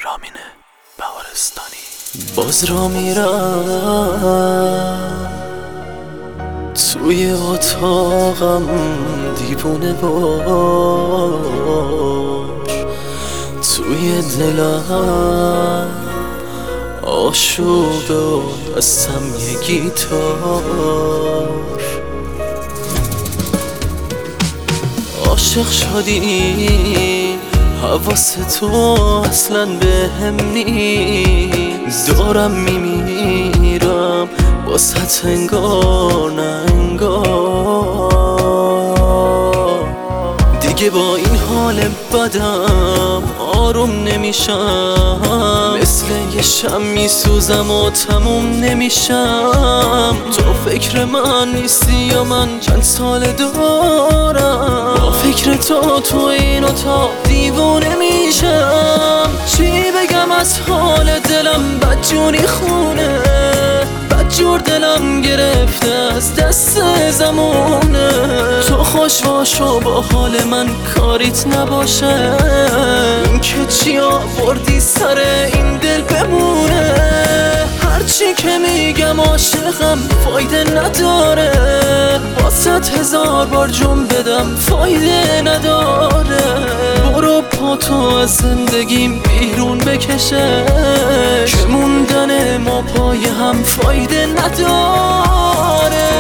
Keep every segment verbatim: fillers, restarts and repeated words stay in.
رامین بهارستانی. باز را میرم توی اتاقم دیوونه باش، توی دلم آشوب و دستم یه گیتار. عاشق شدی حواس تو اصلا به هم نیست، دارم میمیرم واسه انگار نه انگار. دیگه با این حال بدم آروم نمیشم، مثل یه شم میسوزم و تموم نمیشم. تو فکر من نیستی یا من چند سال دارم با فکر تو تو این اتاق دیوونه میشم. چی بگم از حال دلم بدجوری خونه، بدجور دلم گرفته از دست زمونه. تو خوش باش و با حال من کاریت نباشه، این که چی آوردی سر این دل بمونه. هرچی که میگم عاشقم فایده نداره، واسط هزار بار جون بدم فایده نداره. برو پاتو از زندگیم بیرون بکشه، که موندن ما پای هم فایده نداره.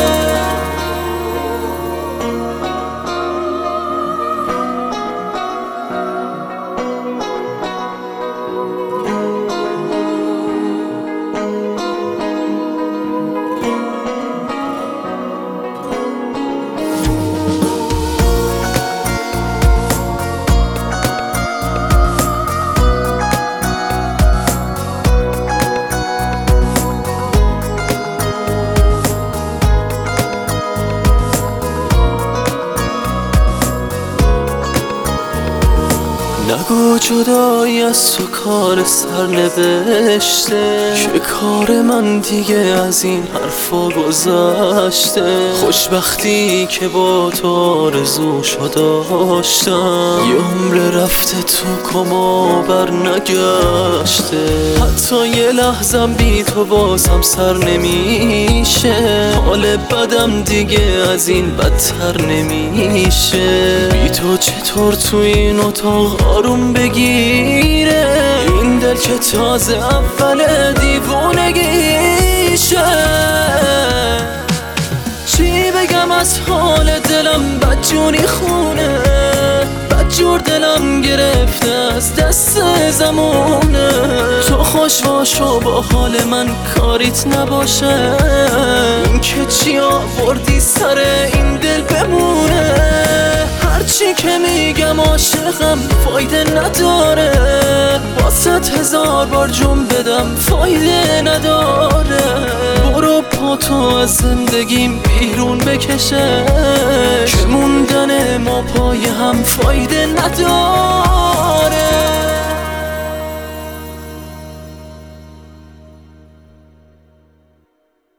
نگو جدایی از تو کار سرنوشته، که کار من دیگه از این حرفا گذشته. خوشبختی که با تو آرزوشو داشتم، یه عمر رفته تو کما بر نگشته. حتی یه لحظم بی تو بازم سر نمیشه، حال بدم دیگه از این بدتر نمیشه. بی تو چطور تو این اتاق آروم بگیره، این دل که تازه اول دیوونگیشه. چی بگم از حال دلم بدجوری خونه، بدجور دلم گرفته از دست زمونه. تو خوش باش و با حال من کاریت نباشه، این که چی آوردی سر این دل بمونه. هرچی که میگم عاشقم فایده نداره، واسط هزار بار جون بدم فایده نداره. برو پاتو از زندگیم بیرون بکشه، که موندن ما پای هم فایده نداره.